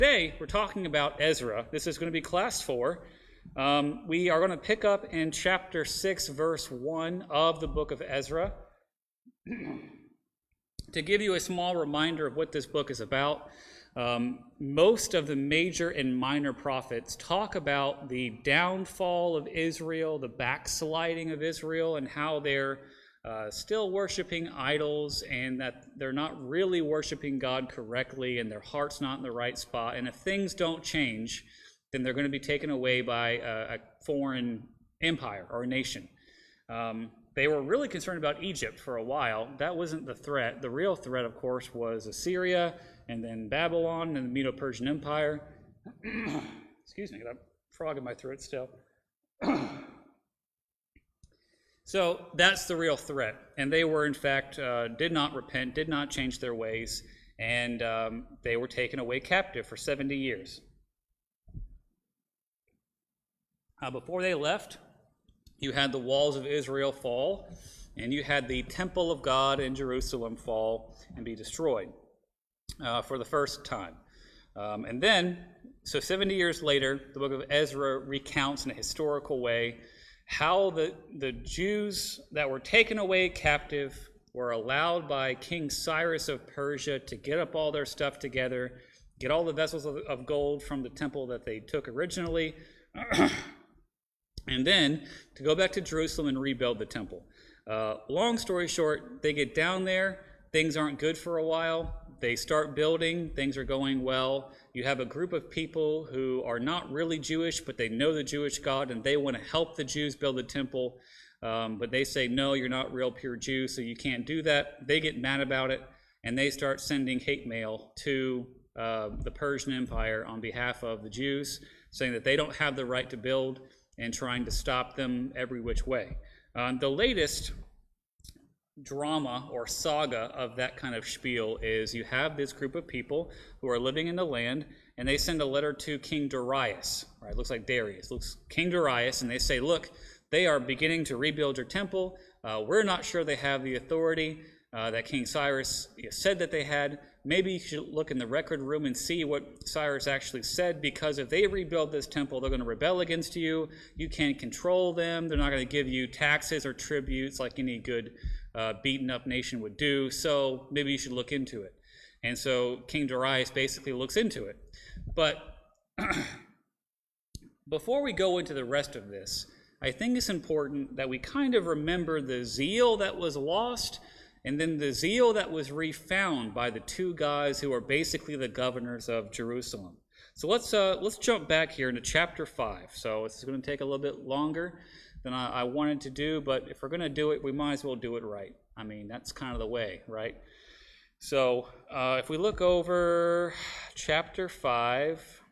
Today, we're talking about Ezra. This is going to be class 4. We are going to pick up in chapter 6, verse 1 of the book of Ezra. To give you a small reminder of what this book is about, most of the major and minor prophets talk about the downfall of Israel, the backsliding of Israel, and how they're still worshiping idols, and that they're not really worshiping God correctly, and their heart's not in the right spot. And if things don't change, then they're going to be taken away by a foreign empire or a nation. They were really concerned about Egypt for a while. That wasn't the threat. The real threat, of course, was Assyria, and then Babylon, and the Medo-Persian Empire. Excuse me, I got a frog in my throat still. So that's the real threat. And they were, in fact, did not repent, did not change their ways, and they were taken away captive for 70 years. Before they left, you had the walls of Israel fall, and you had the temple of God in Jerusalem fall and be destroyed for the first time. And then, so 70 years later, the book of Ezra recounts in a historical way how the Jews that were taken away captive were allowed by King Cyrus of Persia to get up all their stuff together, get all the vessels of gold from the temple that they took originally, and then to go back to Jerusalem and rebuild the temple. Long story short, they get down there, things aren't good for a while, they start building, things are going well. You have a group of people who are not really Jewish, but they know the Jewish God, and they want to help the Jews build the temple. But they say, no, you're not real pure Jews, so you can't do that. They get mad about it, and they start sending hate mail to the Persian Empire on behalf of the Jews, saying that they don't have the right to build and trying to stop them every which way. The latest drama or saga of that kind of spiel is you have this group of people who are living in the land, and they send a letter to King Darius. Right, looks like Darius. Looks King Darius, and they say, look, they are beginning to rebuild your temple. We're not sure they have the authority that King Cyrus said that they had. Maybe you should look in the record room and see what Cyrus actually said, because if they rebuild this temple, they're going to rebel against you. You can't control them. They're not going to give you taxes or tributes like any good beaten up nation would do, so maybe you should look into it. And so King Darius basically looks into it. But before we go into the rest of this, I think it's important that we kind of remember the zeal that was lost and then the zeal that was refound by the two guys who are basically the governors of Jerusalem. So let's jump back here into chapter 5. So it's going to take a little bit longer than I wanted to do, but if we're going to do it, we might as well do it right. I mean, that's kind of the way, right? So if we look over chapter 5,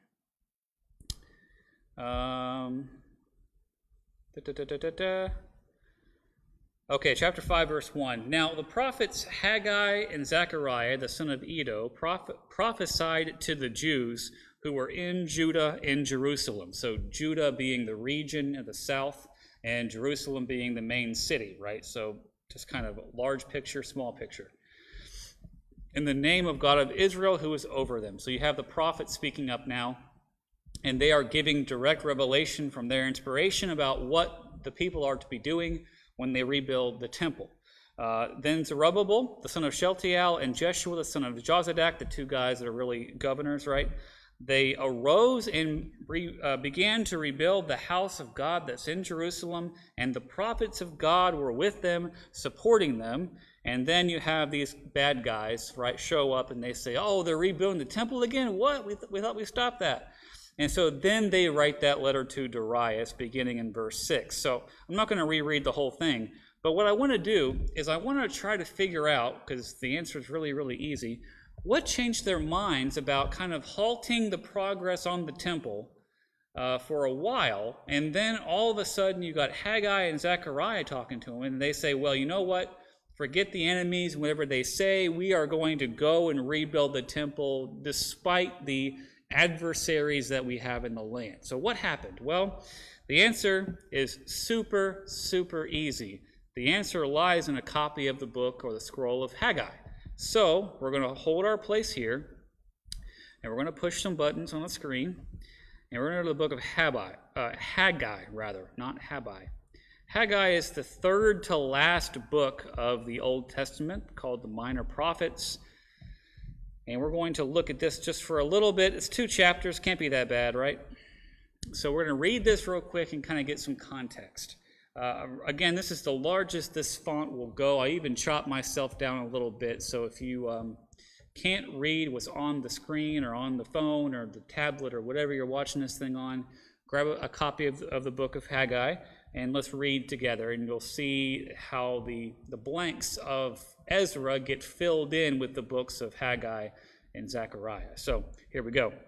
okay, chapter 5, verse 1. Now the prophets Haggai and Zechariah, the son of Iddo, prophesied to the Jews who were in Judah and Jerusalem. So Judah being the region of the south, and Jerusalem being the main city, right? So just kind of a large picture, small picture. In the name of God of Israel, who is over them. So you have the prophets speaking up now, and they are giving direct revelation from their inspiration about what the people are to be doing when they rebuild the temple. Then Zerubbabel, the son of Shealtiel, and Jeshua, the son of Jozadak, the two guys that are really governors, right? They arose and began to rebuild the house of God that's in Jerusalem, and the prophets of God were with them, supporting them. And then you have these bad guys, right, show up, and they say, oh, they're rebuilding the temple again? What? We thought we stopped that. And so then they write that letter to Darius, beginning in verse 6. So I'm not going to reread the whole thing, but what I want to do is I want to try to figure out, because the answer is really, really easy, what changed their minds about kind of halting the progress on the temple for a while, and then all of a sudden you got Haggai and Zechariah talking to them, and they say, well, you know what? Forget the enemies, whatever they say, we are going to go and rebuild the temple despite the adversaries that we have in the land. So what happened? Well, the answer is super, super easy. The answer lies in a copy of the book or the scroll of Haggai. So we're going to hold our place here. And we're going to push some buttons on the screen. And we're going to go to the book of Haggai, not Haggai. Haggai is the third to last book of the Old Testament, called the Minor Prophets. And we're going to look at this just for a little bit. It's 2 chapters, can't be that bad, right? So we're going to read this real quick and kind of get some context. Again, this is the largest this font will go. I even chopped myself down a little bit, so if you can't read what's on the screen or on the phone or the tablet or whatever you're watching this thing on, grab a copy of the book of Haggai and let's read together, and you'll see how the blanks of Ezra get filled in with the books of Haggai and Zechariah. So here we go.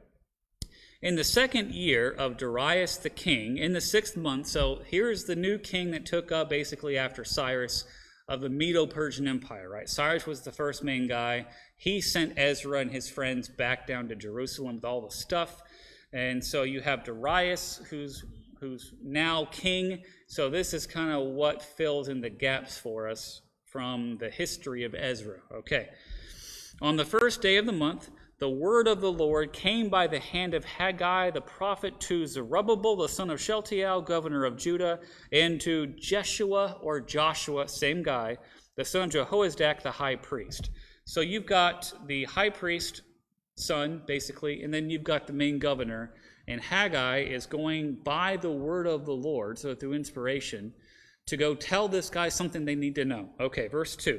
In the 2nd year of Darius the king, in the 6th month, so here's the new king that took up basically after Cyrus of the Medo-Persian Empire, right? Cyrus was the first main guy. He sent Ezra and his friends back down to Jerusalem with all the stuff. And so you have Darius, who's now king. So this is kind of what fills in the gaps for us from the history of Ezra. Okay. On the 1st day of the month, the word of the Lord came by the hand of Haggai the prophet to Zerubbabel, the son of Shealtiel, governor of Judah, and to Jeshua, or Joshua, same guy, the son of Jehozadak, the high priest. So you've got the high priest son, basically, and then you've got the main governor, and Haggai is going by the word of the Lord, so through inspiration, to go tell this guy something they need to know. Okay, verse 2.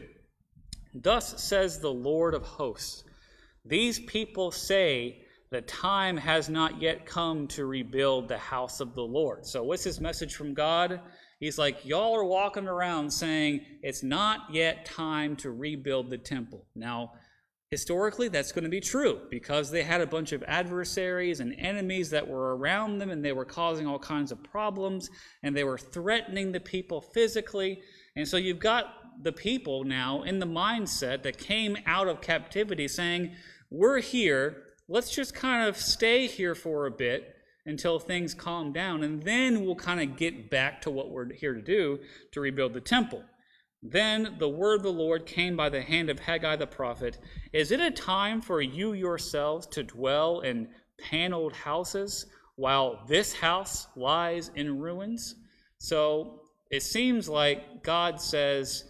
Thus says the Lord of hosts, these people say the time has not yet come to rebuild the house of the Lord. So what's his message from God? He's like, y'all are walking around saying it's not yet time to rebuild the temple. Now, historically, that's going to be true because they had a bunch of adversaries and enemies that were around them, and they were causing all kinds of problems, and they were threatening the people physically. And so you've got the people now in the mindset that came out of captivity saying, we're here, let's just kind of stay here for a bit until things calm down, and then we'll kind of get back to what we're here to do, to rebuild the temple. Then the word of the Lord came by the hand of Haggai the prophet. Is it a time for you yourselves to dwell in paneled houses while this house lies in ruins? So it seems like God says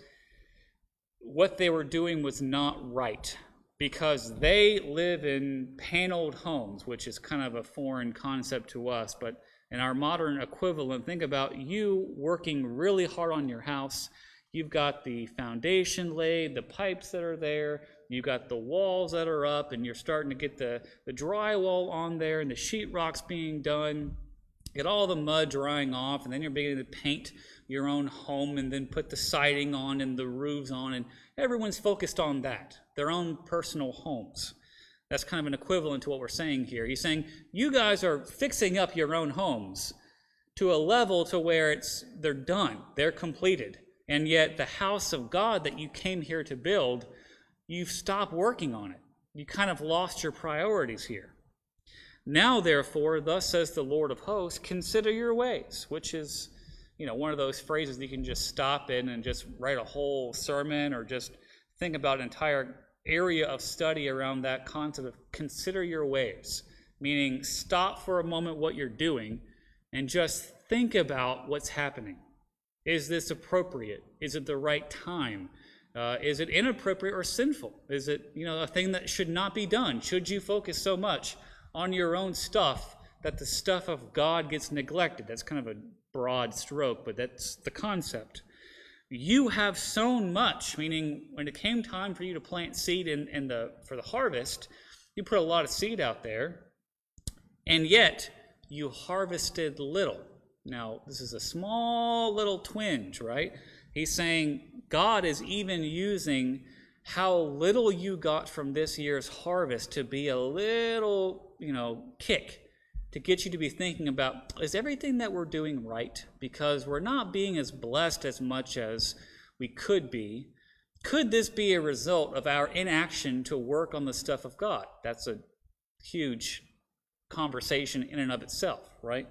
what they were doing was not right, because they live in paneled homes, which is kind of a foreign concept to us. But in our modern equivalent, think about you working really hard on your house. You've got the foundation laid, the pipes that are there, you've got the walls that are up, and you're starting to get the drywall on there and the sheetrock's being done. Get all the mud drying off, and then you're beginning to paint your own home and then put the siding on and the roofs on, and everyone's focused on that, their own personal homes. That's kind of an equivalent to what we're saying here. He's saying, you guys are fixing up your own homes to a level to where they're done, they're completed. And yet the house of God that you came here to build, you've stopped working on it. You kind of lost your priorities here. Now, therefore, thus says the Lord of hosts, consider your ways, which is, one of those phrases that you can just stop in and just write a whole sermon or just think about an entire area of study around that concept of consider your ways, meaning stop for a moment what you're doing and just think about what's happening. Is this appropriate? Is it the right time? Is it inappropriate or sinful? Is it, a thing that should not be done? Should you focus so much on your own stuff that the stuff of God gets neglected? That's kind of a broad stroke, but that's the concept. You have sown much, meaning when it came time for you to plant seed for the harvest, you put a lot of seed out there, and yet you harvested little. Now, this is a small little twinge, right? He's saying God is even using how little you got from this year's harvest to be a little, kick to get you to be thinking about, is everything that we're doing right? Because we're not being as blessed as much as we could be. Could this be a result of our inaction to work on the stuff of God? That's a huge conversation in and of itself, right?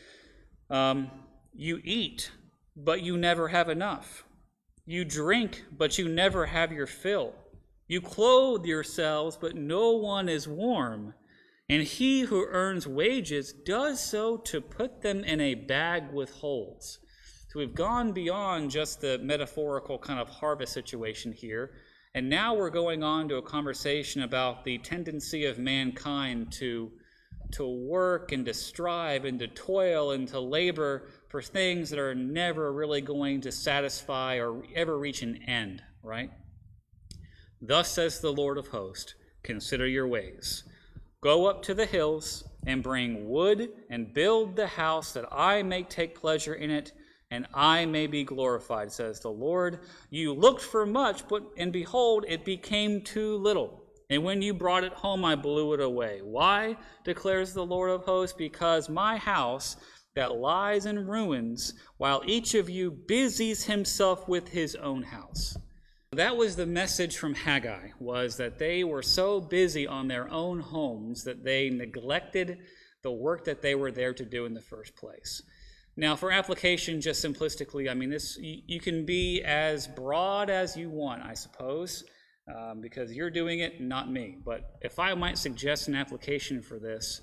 You eat, but you never have enough. You drink, but you never have your fill. You clothe yourselves, but no one is warm. And he who earns wages does so to put them in a bag with holes. So we've gone beyond just the metaphorical kind of harvest situation here, and now we're going on to a conversation about the tendency of mankind to work and to strive and to toil and to labor for things that are never really going to satisfy or ever reach an end, right? Thus says the Lord of hosts, consider your ways. Go up to the hills and bring wood and build the house that I may take pleasure in it and I may be glorified, says the Lord. You looked for much, and behold, it became too little. And when you brought it home, I blew it away. Why, declares the Lord of hosts? Because my house that lies in ruins, while each of you busies himself with his own house. That was the message from Haggai, was that they were so busy on their own homes that they neglected the work that they were there to do in the first place. Now, for application, just simplistically, I mean, you can be as broad as you want, I suppose, because you're doing it, not me. But if I might suggest an application for this,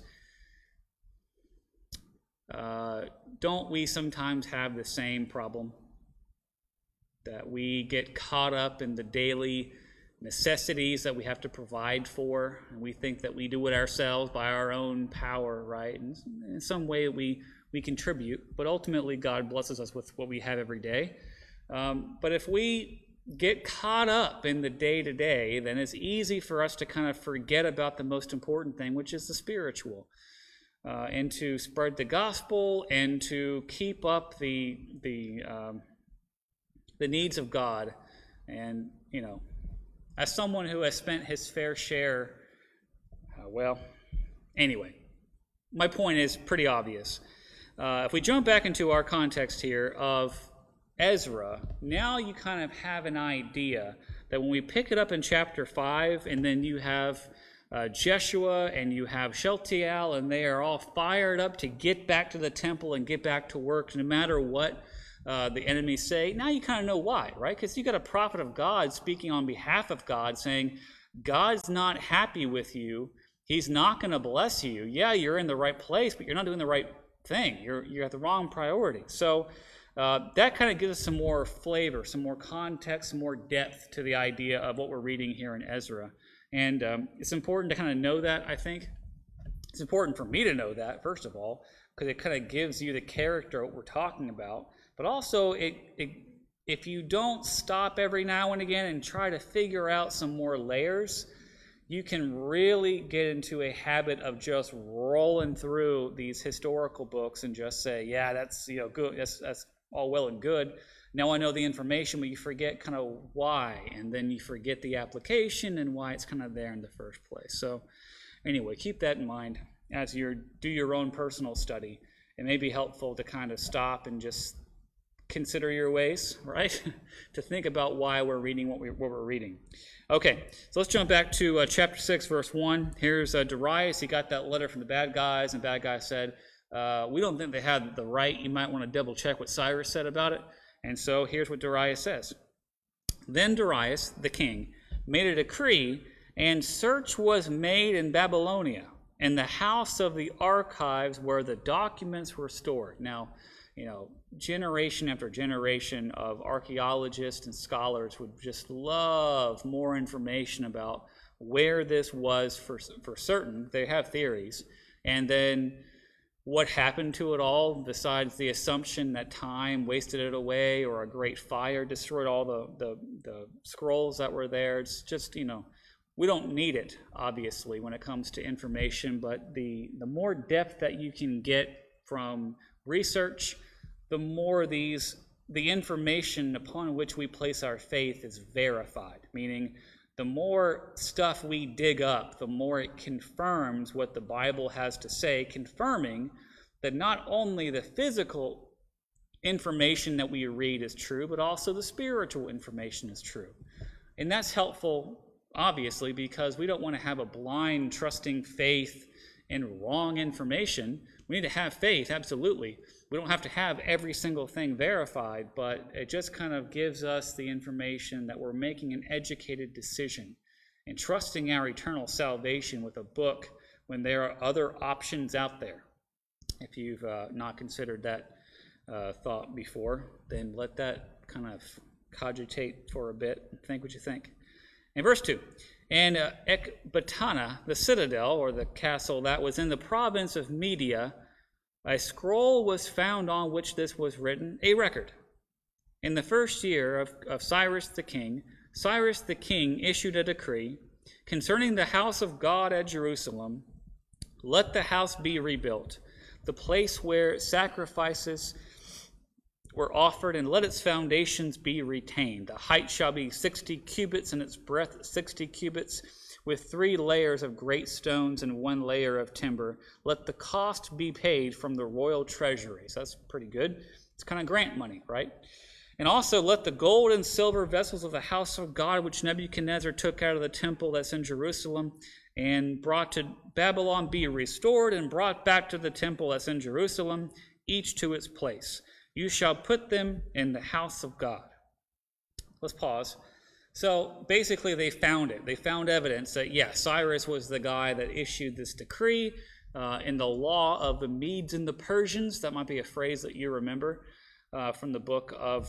don't we sometimes have the same problem? That we get caught up in the daily necessities that we have to provide for, and we think that we do it ourselves by our own power, right? And in some way we contribute, but ultimately God blesses us with what we have every day. But if we get caught up in the day-to-day, then it's easy for us to kind of forget about the most important thing, which is the spiritual, and to spread the gospel and to keep up the needs of God. And, you know, as someone who has spent his fair share, anyway, my point is pretty obvious. If we jump back into our context here of Ezra, now you kind of have an idea that when we pick it up in chapter 5, and then you have Jeshua and you have Shealtiel, and they are all fired up to get back to the temple and get back to work no matter what the enemies say. Now you kind of know why, right? Because you got a prophet of God speaking on behalf of God saying, God's not happy with you. He's not going to bless you. Yeah, you're in the right place, but you're not doing the right thing. You're at the wrong priority. So that kind of gives us some more flavor, some more context, some more depth to the idea of what we're reading here in Ezra. And it's important to kind of know that, I think. It's important for me to know that, first of all, because it kind of gives you the character of what we're talking about. But also, if you don't stop every now and again and try to figure out some more layers, you can really get into a habit of just rolling through these historical books and just say, yeah, that's good. That's all well and good. Now I know the information, but you forget kind of why, and then you forget the application and why it's kind of there in the first place. So anyway, keep that in mind as you do your own personal study. It may be helpful to kind of stop and just consider your ways, right? To think about why we're reading what we're reading. Okay, so let's jump back to chapter 6, verse 1. Here's Darius. He got that letter from the bad guys, and bad guys said, we don't think they had the right. You might want to double check what Cyrus said about it. And so here's what Darius says. Then Darius, the king, made a decree, and search was made in Babylonia, in the house of the archives where the documents were stored. Now, generation after generation of archaeologists and scholars would just love more information about where this was for certain. They have theories. And then what happened to it all, besides the assumption that time wasted it away or a great fire destroyed all the scrolls that were there. It's just, we don't need it, obviously, when it comes to information, but the more depth that you can get from research, the more the information upon which we place our faith is verified, meaning the more stuff we dig up, the more it confirms what the Bible has to say, confirming that not only the physical information that we read is true, but also the spiritual information is true. And that's helpful, obviously, because we don't want to have a blind, trusting faith in wrong information. We need to have faith, absolutely. We don't have to have every single thing verified, but it just kind of gives us the information that we're making an educated decision and trusting our eternal salvation with a book when there are other options out there. If you've not considered that thought before, then let that kind of cogitate for a bit and think what you think. In verse 2, and Ecbatana, the citadel, or the castle that was in the province of Media, a scroll was found on which this was written, a record. In the first year of Cyrus the king issued a decree concerning the house of God at Jerusalem. Let the house be rebuilt, the place where sacrifices were offered, and let its foundations be retained. The height shall be 60 cubits, and its breadth 60 cubits, with 3 layers of great stones and 1 layer of timber. Let the cost be paid from the royal treasury. So that's pretty good. It's kind of grant money, right? And also let the gold and silver vessels of the house of God, which Nebuchadnezzar took out of the temple that's in Jerusalem and brought to Babylon, be restored and brought back to the temple that's in Jerusalem, each to its place. You shall put them in the house of God. Let's pause. So basically they found it. They found evidence that, yes, Cyrus was the guy that issued this decree in the law of the Medes and the Persians. That might be a phrase that you remember from the book of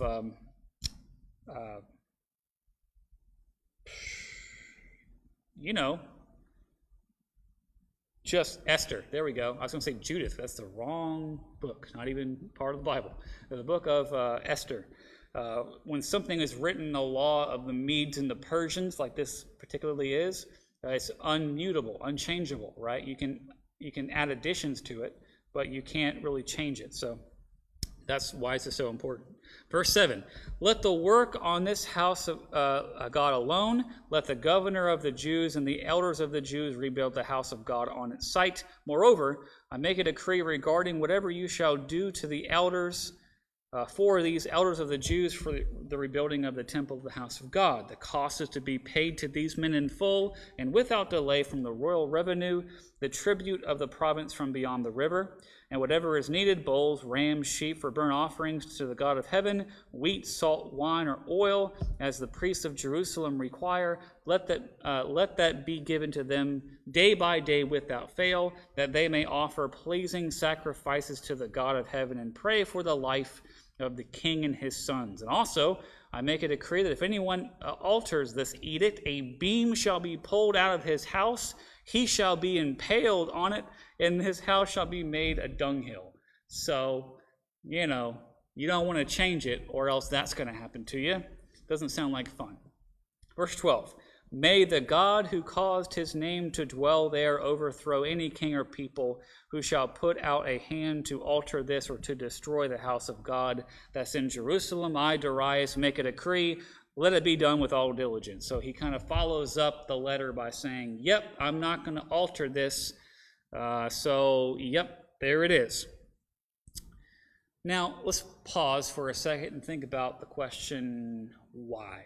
just Esther. There we go. I was going to say Judith. That's the wrong book. Not even part of the Bible. The book of Esther. When something is written in the law of the Medes and the Persians, like this particularly is, it's unmutable, unchangeable, right? You can add additions to it, but you can't really change it. So that's why this is so important. Verse 7, let the work on this house of God alone, let the governor of the Jews and the elders of the Jews rebuild the house of God on its site. Moreover, I make a decree regarding whatever you shall do to the elders, for these elders of the Jews, for the rebuilding of the temple of the house of God. The cost is to be paid to these men in full and without delay from the royal revenue, the tribute of the province from beyond the river, and whatever is needed, bulls, rams, sheep for burnt offerings to the God of heaven, wheat, salt, wine, or oil, as the priests of Jerusalem require, let that be given to them day by day without fail, that they may offer pleasing sacrifices to the God of heaven and pray for the life of the king and his sons. And also, I make a decree that if anyone alters this edict, a beam shall be pulled out of his house, he shall be impaled on it, and his house shall be made a dunghill. So, you don't want to change it, or else that's going to happen to you. Doesn't sound like fun. Verse 12, may the God who caused his name to dwell there overthrow any king or people who shall put out a hand to alter this or to destroy the house of God that's in Jerusalem. I, Darius, make a decree. Let it be done with all diligence. So he kind of follows up the letter by saying, yep, I'm not going to alter this. Yep, there it is. Now, let's pause for a second and think about the question, why?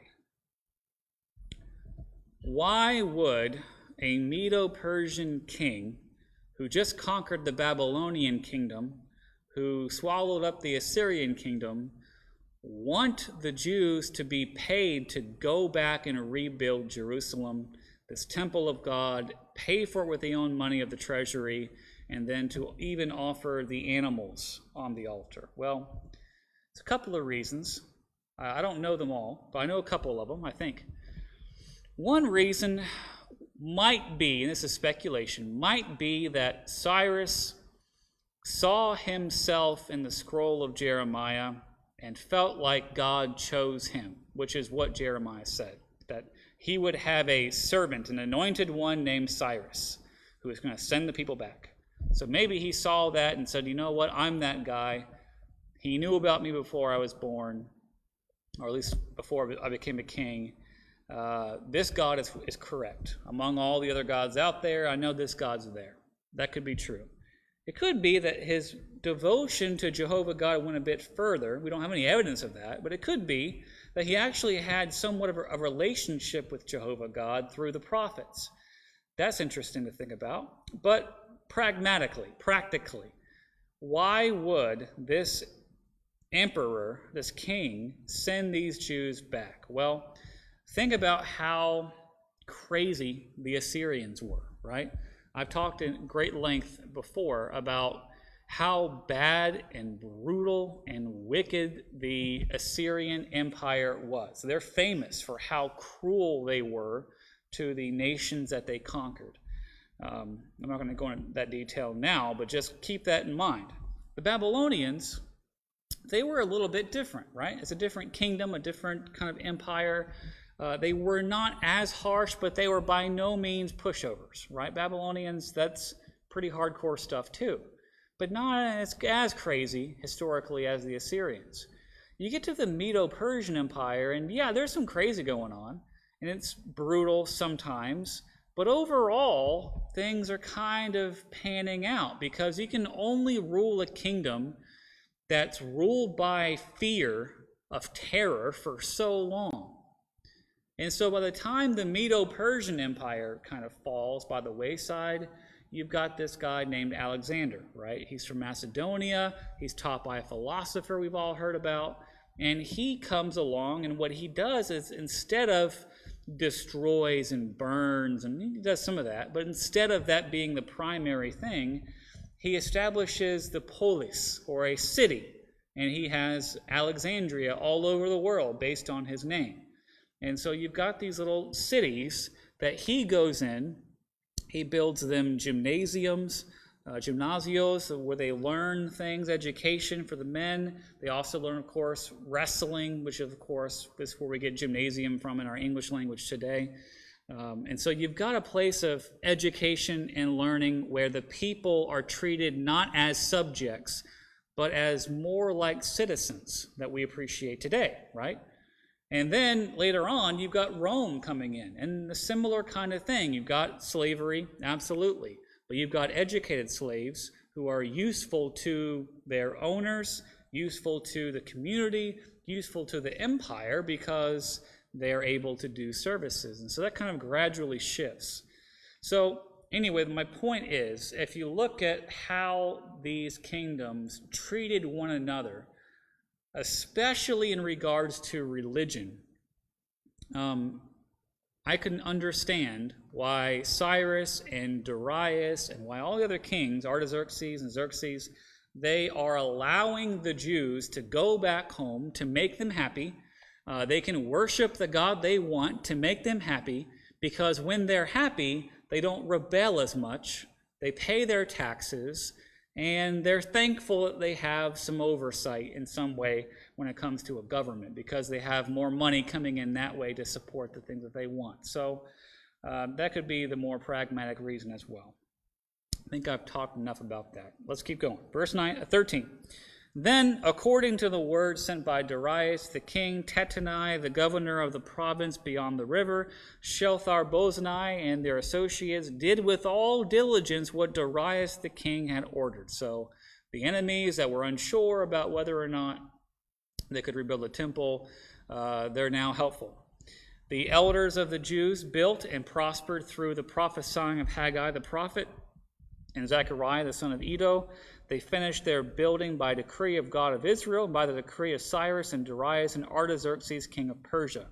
Why would a Medo-Persian king who just conquered the Babylonian kingdom, who swallowed up the Assyrian kingdom, want the Jews to be paid to go back and rebuild Jerusalem, this temple of God, pay for it with their own money of the treasury, and then to even offer the animals on the altar? Well, it's a couple of reasons. I don't know them all, but I know a couple of them, I think. One reason might be, and this is speculation, might be that Cyrus saw himself in the scroll of Jeremiah and felt like God chose him, which is what Jeremiah said, that he would have a servant, an anointed one named Cyrus, who was going to send the people back. So maybe he saw that and said, you know what, I'm that guy. He knew about me before I was born, or at least before I became a king. This God is correct. Among all the other gods out there, I know this God's there. That could be true. It could be that his devotion to Jehovah God went a bit further. We don't have any evidence of that, but it could be that he actually had somewhat of a relationship with Jehovah God through the prophets. That's interesting to think about. But practically, why would this emperor, this king, send these Jews back? Well, think about how crazy the Assyrians were, right? I've talked in great length before about how bad and brutal and wicked the Assyrian Empire was. They're famous for how cruel they were to the nations that they conquered. I'm not going to go into that detail now, but just keep that in mind. The Babylonians, they were a little bit different, right? It's a different kingdom, a different kind of empire. They were not as harsh, but they were by no means pushovers, right? Babylonians, that's pretty hardcore stuff too, but not as crazy historically as the Assyrians. You get to the Medo-Persian Empire, and yeah, there's some crazy going on, and it's brutal sometimes, but overall, things are kind of panning out because you can only rule a kingdom that's ruled by fear of terror for so long. And so by the time the Medo-Persian Empire kind of falls by the wayside, you've got this guy named Alexander, right? He's from Macedonia. He's taught by a philosopher we've all heard about. And he comes along, and what he does is instead of destroys and burns, and he does some of that, but instead of that being the primary thing, he establishes the polis, or a city, and he has Alexandria all over the world based on his name. And so you've got these little cities that he goes in. He builds them gymnasiums, gymnasios, where they learn things, education for the men. They also learn, of course, wrestling, which, of course, is where we get gymnasium from in our English language today. And so you've got a place of education and learning where the people are treated not as subjects, but as more like citizens that we appreciate today, right? And then later on, you've got Rome coming in, and a similar kind of thing. You've got slavery, absolutely, but you've got educated slaves who are useful to their owners, useful to the community, useful to the empire because they're able to do services. And so that kind of gradually shifts. So anyway, my point is, if you look at how these kingdoms treated one another, especially in regards to religion, I can understand why Cyrus and Darius and why all the other kings, Artaxerxes and Xerxes, they are allowing the Jews to go back home to make them happy. They can worship the God they want to make them happy, because when they're happy, they don't rebel as much. They pay their taxes, and they're thankful that they have some oversight in some way when it comes to a government, because they have more money coming in that way to support the things that they want. So that could be the more pragmatic reason as well. I think I've talked enough about that. Let's keep going. Verse 13. Then, according to the word sent by Darius the king, Tattenai, the governor of the province beyond the river, Shelthar-Bozenai and their associates did with all diligence what Darius the king had ordered. So the enemies that were unsure about whether or not they could rebuild the temple, they're now helpful. The elders of the Jews built and prospered through the prophesying of Haggai the prophet and Zechariah the son of Iddo. They finished their building by decree of God of Israel, by the decree of Cyrus and Darius and Artaxerxes, king of Persia.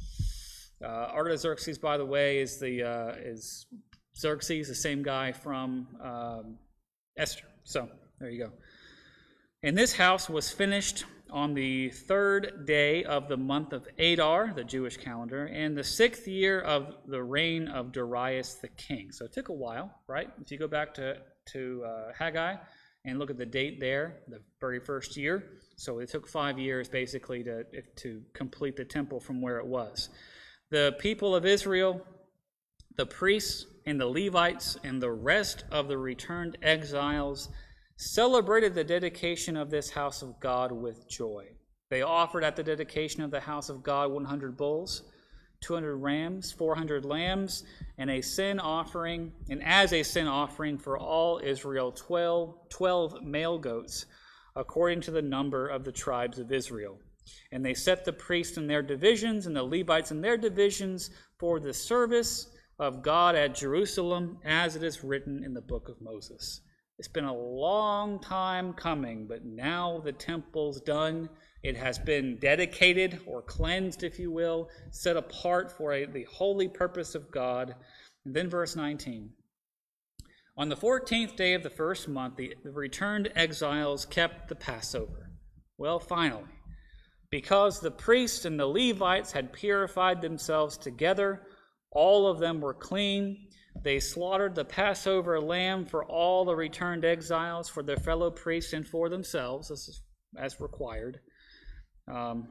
Artaxerxes, by the way, is Xerxes, the same guy from Esther. So there you go. And this house was finished on the 3rd day of the month of Adar, the Jewish calendar, and the 6th year of the reign of Darius the king. So it took a while, right? If you go back to Haggai and look at the date there, the very first year. So it took 5 years basically to complete the temple from where it was. The people of Israel, the priests and the Levites and the rest of the returned exiles celebrated the dedication of this house of God with joy. They offered at the dedication of the house of God 100 bulls, 200 rams, 400 lambs, and a sin offering, and as a sin offering for all Israel, 12 male goats, according to the number of the tribes of Israel. And they set the priests in their divisions and the Levites in their divisions for the service of God at Jerusalem, as it is written in the book of Moses. It's been a long time coming, but now the temple's done. It has been dedicated or cleansed, if you will, set apart for the holy purpose of God. And then verse 19. On the 14th day of the first month, the returned exiles kept the Passover. Well, finally, because the priests and the Levites had purified themselves together, all of them were clean. They slaughtered the Passover lamb for all the returned exiles, for their fellow priests and for themselves, this is as required. Hang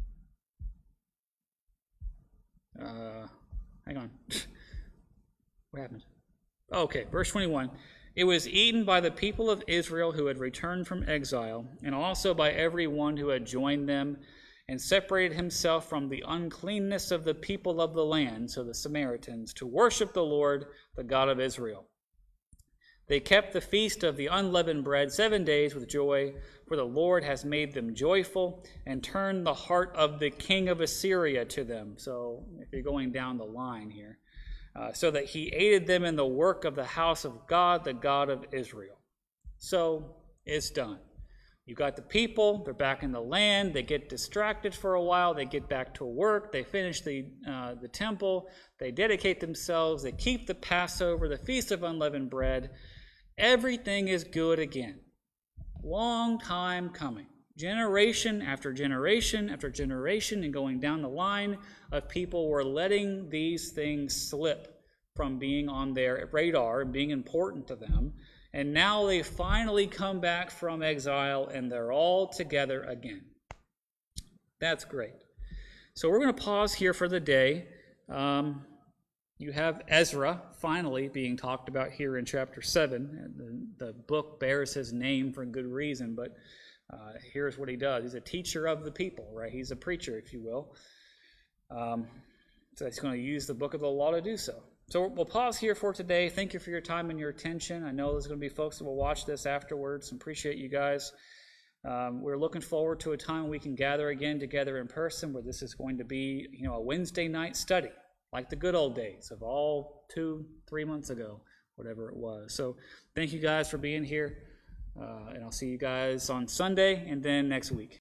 on. What happened? Okay, verse 21. It was eaten by the people of Israel who had returned from exile, and also by every one who had joined them, and separated himself from the uncleanness of the people of the land, so the Samaritans, to worship the Lord, the God of Israel. They kept the feast of the unleavened bread 7 days with joy, for the Lord has made them joyful, and turned the heart of the king of Assyria to them. So if you're going down the line here, so that he aided them in the work of the house of God, the God of Israel. So it's done. You got the people, they're back in the land, they get distracted for a while, they get back to work, they finish the temple, they dedicate themselves, they keep the Passover, the Feast of Unleavened Bread. Everything is good again. Long time coming. Generation after generation after generation, and going down the line of people were letting these things slip from being on their radar and being important to them. And now they finally come back from exile and they're all together again. That's great. So we're going to pause here for the day. You have Ezra finally being talked about here in chapter 7. The book bears his name for good reason, but here's what he does. He's a teacher of the people, right? He's a preacher, if you will. So he's going to use the book of the law to do so. So we'll pause here for today. Thank you for your time and your attention. I know there's going to be folks that will watch this afterwards. Appreciate you guys. We're looking forward to a time we can gather again together in person, where this is going to be, a Wednesday night study, like the good old days of all 2-3 months ago, whatever it was. So thank you guys for being here, and I'll see you guys on Sunday and then next week.